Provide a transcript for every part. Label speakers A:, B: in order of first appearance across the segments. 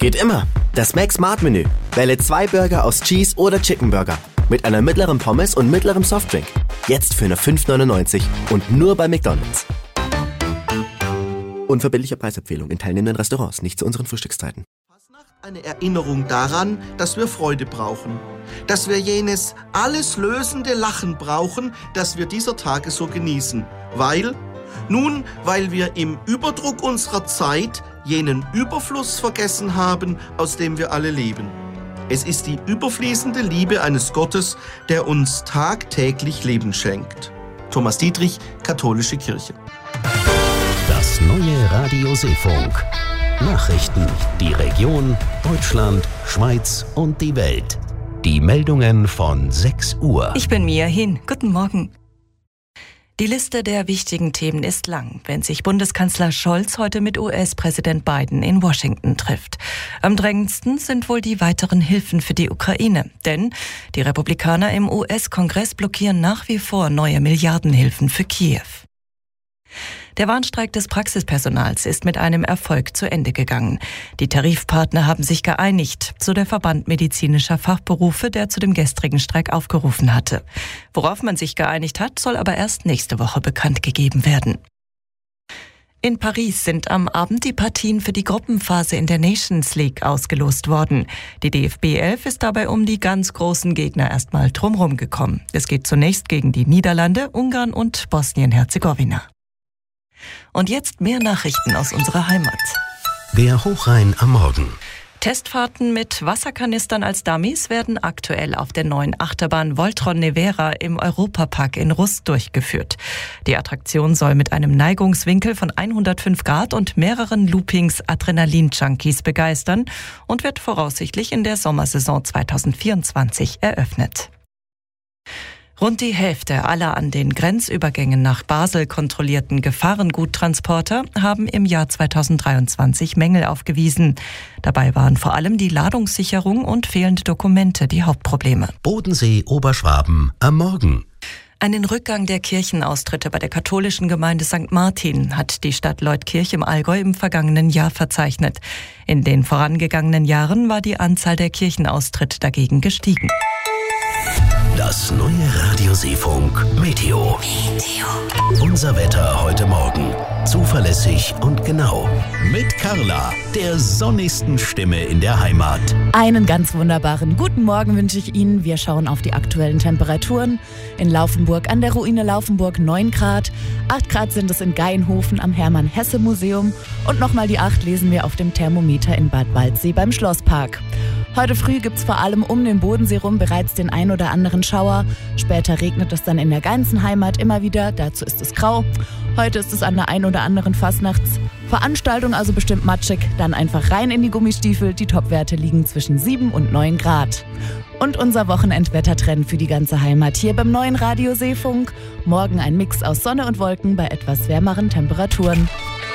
A: Geht immer. Das Mac Smart Menü. Wähle 2 Burger aus Cheese- oder Chicken Burger. Mit einer mittleren Pommes und mittlerem Softdrink. Jetzt für nur 5,99 und nur bei McDonald's. Unverbindliche Preisempfehlung in teilnehmenden Restaurants, nicht zu unseren Frühstückszeiten.
B: Eine Erinnerung daran, dass wir Freude brauchen. Dass wir jenes alles lösende Lachen brauchen, das wir dieser Tage so genießen. Weil wir im Überdruck unserer Zeit jenen Überfluss vergessen haben, aus dem wir alle leben. Es ist die überfließende Liebe eines Gottes, der uns tagtäglich Leben schenkt. Thomas Dietrich, Katholische Kirche.
C: Das neue Radio Seefunk. Nachrichten, die Region, Deutschland, Schweiz und die Welt. Die Meldungen von 6 Uhr.
D: Ich bin Mia Hin. Guten Morgen. Die Liste der wichtigen Themen ist lang, wenn sich Bundeskanzler Scholz heute mit US-Präsident Biden in Washington trifft. Am drängendsten sind wohl die weiteren Hilfen für die Ukraine. Denn die Republikaner im US-Kongress blockieren nach wie vor neue Milliardenhilfen für Kiew. Der Warnstreik des Praxispersonals ist mit einem Erfolg zu Ende gegangen. Die Tarifpartner haben sich geeinigt, so der Verband medizinischer Fachberufe, der zu dem gestrigen Streik aufgerufen hatte. Worauf man sich geeinigt hat, soll aber erst nächste Woche bekannt gegeben werden. In Paris sind am Abend die Partien für die Gruppenphase in der Nations League ausgelost worden. Die DFB 11 ist dabei um die ganz großen Gegner erstmal drumherum gekommen. Es geht zunächst gegen die Niederlande, Ungarn und Bosnien-Herzegowina. Und jetzt mehr Nachrichten aus unserer Heimat.
C: Der Hochrhein am Morgen.
D: Testfahrten mit Wasserkanistern als Dummies werden aktuell auf der neuen Achterbahn Voltron Nevera im Europapark in Rust durchgeführt. Die Attraktion soll mit einem Neigungswinkel von 105 Grad und mehreren Loopings Adrenalin-Junkies begeistern und wird voraussichtlich in der Sommersaison 2024 eröffnet. Rund die Hälfte aller an den Grenzübergängen nach Basel kontrollierten Gefahrenguttransporter haben im Jahr 2023 Mängel aufgewiesen. Dabei waren vor allem die Ladungssicherung und fehlende Dokumente die Hauptprobleme.
C: Bodensee, Oberschwaben am Morgen.
D: Einen Rückgang der Kirchenaustritte bei der katholischen Gemeinde St. Martin hat die Stadt Leutkirch im Allgäu im vergangenen Jahr verzeichnet. In den vorangegangenen Jahren war die Anzahl der Kirchenaustritte dagegen gestiegen.
C: Das neue Radio Seefunk Meteo. Unser Wetter heute Morgen. Zuverlässig und genau. Mit Carla, der sonnigsten Stimme in der Heimat.
E: Einen ganz wunderbaren guten Morgen wünsche ich Ihnen. Wir schauen auf die aktuellen Temperaturen. In Laufenburg an der Ruine Laufenburg 9 Grad. 8 Grad sind es in Gaienhofen am Hermann-Hesse-Museum. Und nochmal die 8 lesen wir auf dem Thermometer in Bad Waldsee beim Schlosspark. Heute früh gibt's vor allem um den Bodensee rum bereits den ein oder anderen Schauer. Später regnet es dann in der ganzen Heimat immer wieder, dazu ist es grau. Heute ist es an der ein oder anderen Fastnachtsveranstaltung also bestimmt matschig. Dann einfach rein in die Gummistiefel, die Topwerte liegen zwischen 7 und 9 Grad. Und unser Wochenendwettertrend für die ganze Heimat hier beim neuen Radio Seefunk. Morgen ein Mix aus Sonne und Wolken bei etwas wärmeren Temperaturen.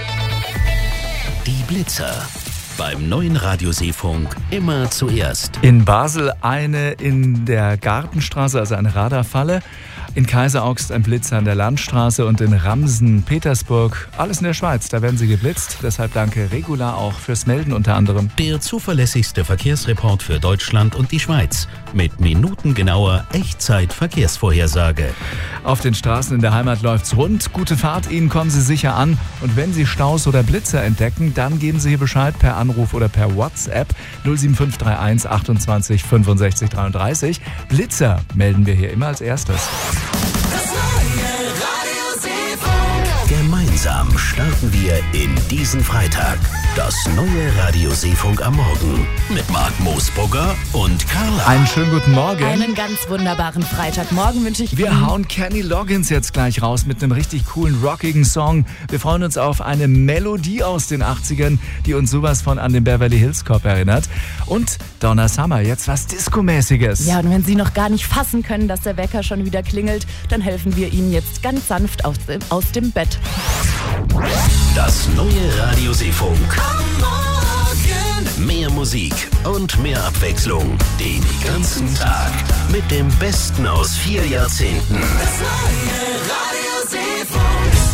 C: Die Blitzer. Beim neuen Radio Seefunk immer zuerst.
F: In Basel eine in der Gartenstraße, also eine Radarfalle. In Kaiseraugst ein Blitzer an der Landstraße und in Ramsen, Petersburg, alles in der Schweiz. Da werden sie geblitzt. Deshalb danke Regula auch fürs Melden unter anderem.
C: Der zuverlässigste Verkehrsreport für Deutschland und die Schweiz. Mit minutengenauer Echtzeit-Verkehrsvorhersage.
F: Auf den Straßen in der Heimat läuft's rund. Gute Fahrt, Ihnen kommen Sie sicher an. Und wenn Sie Staus oder Blitzer entdecken, dann geben Sie hier Bescheid per Anruf oder per WhatsApp 07531 28 65 33. Blitzer melden wir hier immer als erstes.
C: Gemeinsam starten wir in diesen Freitag. Das neue Radio Seefunk am Morgen mit Marc Moosbrugger und Carla.
F: Einen schönen guten Morgen.
E: Einen ganz wunderbaren Freitagmorgen wünsche ich Ihnen.
F: Wir hauen Kenny Loggins jetzt gleich raus mit einem richtig coolen, rockigen Song. Wir freuen uns auf eine Melodie aus den 80ern, die uns sowas von an den Beverly Hills Cop erinnert. Und Donna Summer, jetzt was Disco-mäßiges.
E: Ja, und wenn Sie noch gar nicht fassen können, dass der Wecker schon wieder klingelt, dann helfen wir Ihnen jetzt ganz sanft aus dem Bett.
C: Das neue Radio Seefunk. Am Morgen. Mehr Musik und mehr Abwechslung. Den ganzen Tag. Mit dem Besten aus 4 Jahrzehnten. Das neue Radio Seefunk.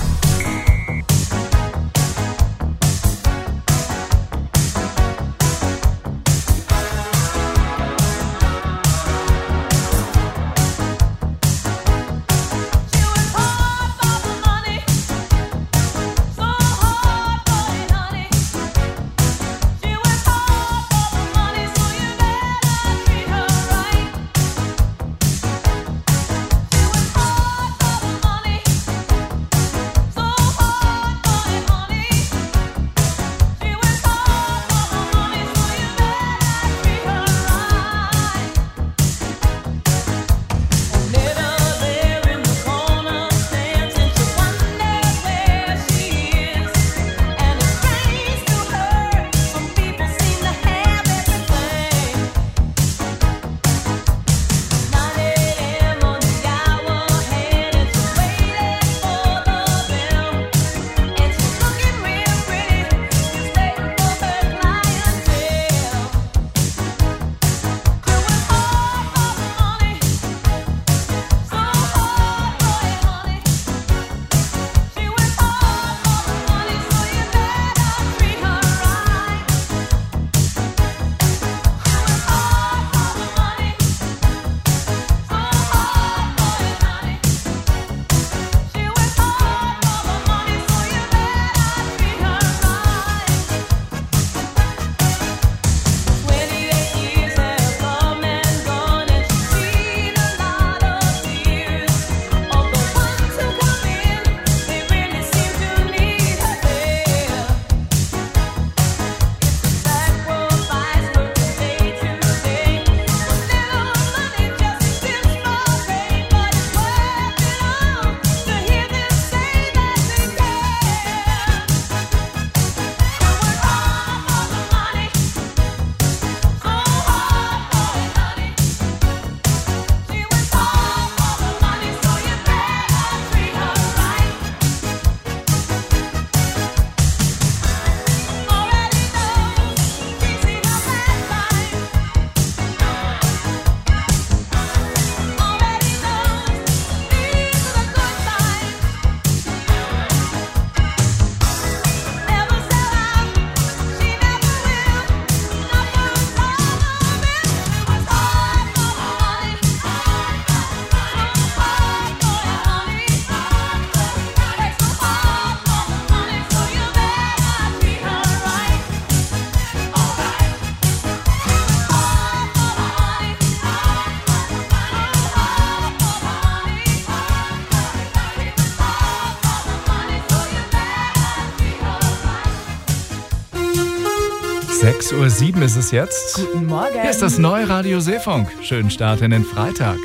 F: 6:07 Uhr ist es jetzt.
E: Guten Morgen.
F: Hier ist das neue Radio Seefunk. Schönen Start in den Freitag.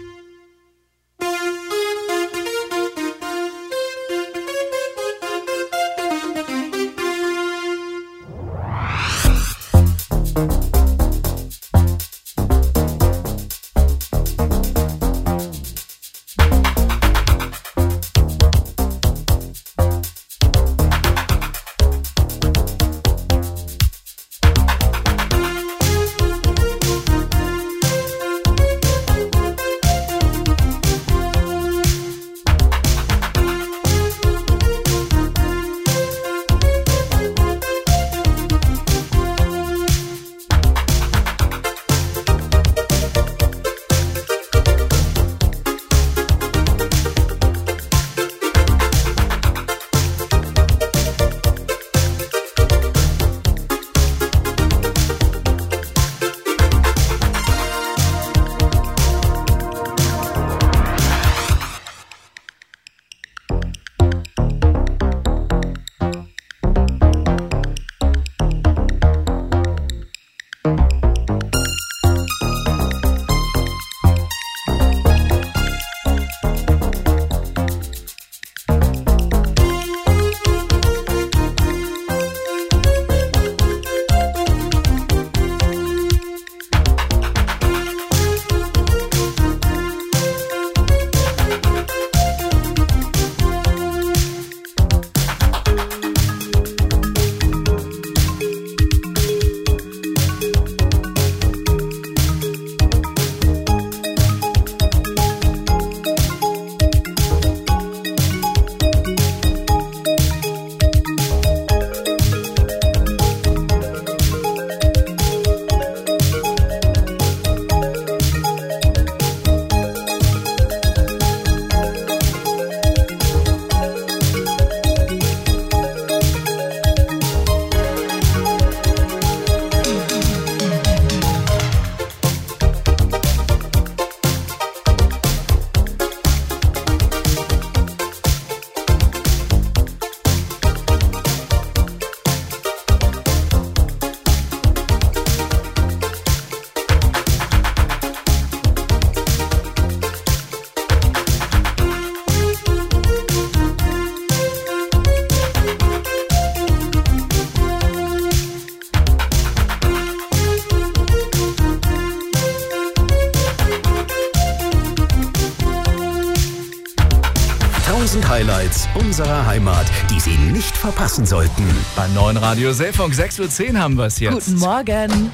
C: Highlights unserer Heimat, die Sie nicht verpassen sollten.
F: Beim neuen Radio Seefunk 6:10 Uhr haben wir es jetzt.
E: Guten Morgen.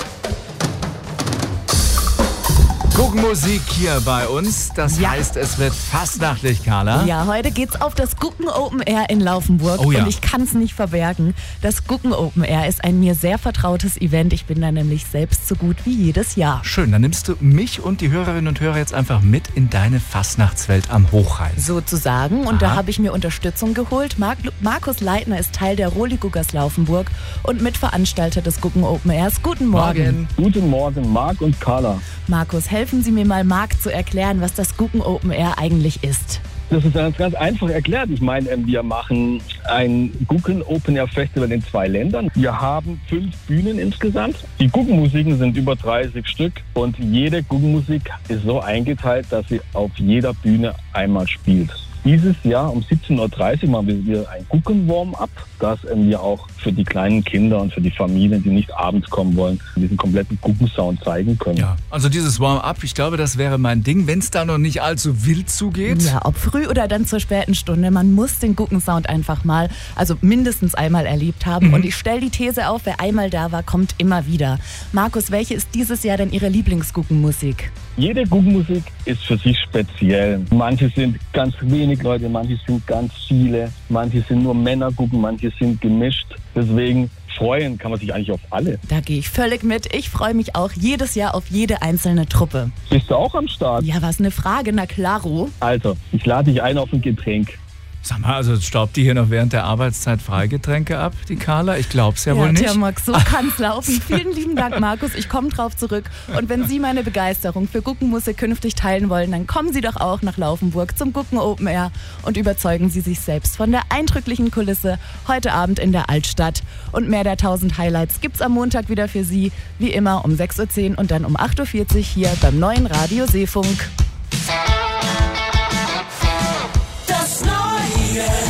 F: Guckenmusik hier bei uns. Das heißt, es wird fastnachtlich, Carla.
E: Ja, heute geht's auf das Gucken Open Air in Laufenburg.
F: Oh ja.
E: Und ich kann es nicht verbergen. Das Gucken Open Air ist ein mir sehr vertrautes Event. Ich bin da nämlich selbst so gut wie jedes Jahr.
F: Schön, dann nimmst du mich und die Hörerinnen und Hörer jetzt einfach mit in deine Fastnachtswelt am Hochrhein.
E: Sozusagen. Und da habe ich mir Unterstützung geholt. Markus Leitner ist Teil der Roli-Guggers Laufenburg und Mitveranstalter des Gucken Open Airs. Guten Morgen.
G: Guten Morgen, Marc und Carla.
E: Markus, helfen Sie mir mal, Marc, zu erklären, was das Gucken Open Air eigentlich ist.
G: Das ist ganz einfach erklärt. Ich meine, wir machen ein Gucken Open Air Festival in 2 Ländern. Wir haben 5 Bühnen insgesamt. Die Guckenmusiken sind über 30 Stück und jede Guckenmusik ist so eingeteilt, dass sie auf jeder Bühne einmal spielt. Dieses Jahr um 17:30 Uhr machen wir ein Gucken-Warm-up, das wir auch für die kleinen Kinder und für die Familien, die nicht abends kommen wollen, diesen kompletten Gucken-Sound zeigen können.
F: Ja, also dieses Warm-up, ich glaube, das wäre mein Ding, wenn es da noch nicht allzu wild zugeht.
E: Ja, ob früh oder dann zur späten Stunde, man muss den Gucken-Sound einfach mal, also mindestens einmal erlebt haben. Und ich stelle die These auf, wer einmal da war, kommt immer wieder. Markus, welche ist dieses Jahr denn Ihre Lieblingsguckenmusik?
G: Jede Guckenmusik ist für sich speziell. Manche sind ganz wenig Leute, manche sind ganz viele, manche sind nur Männergucken, manche sind gemischt. Deswegen freuen kann man sich eigentlich auf alle.
E: Da gehe ich völlig mit. Ich freue mich auch jedes Jahr auf jede einzelne Truppe.
G: Bist du auch am Start?
E: Ja, was eine Frage, na klaro.
G: Also, ich lade dich ein auf ein Getränk.
F: Sag mal, also staubt die hier noch während der Arbeitszeit Freigetränke ab, die Carla? Ich glaub's ja wohl nicht.
E: Ja, Max, so kann's laufen. Vielen lieben Dank, Markus. Ich komme drauf zurück. Und wenn Sie meine Begeisterung für Guckenmusik künftig teilen wollen, dann kommen Sie doch auch nach Laufenburg zum Gucken Open Air und überzeugen Sie sich selbst von der eindrücklichen Kulisse heute Abend in der Altstadt. Und mehr der 1000 Highlights gibt's am Montag wieder für Sie, wie immer um 6.10 Uhr und dann um 8.40 Uhr hier beim neuen Radio Seefunk.
C: Das Neue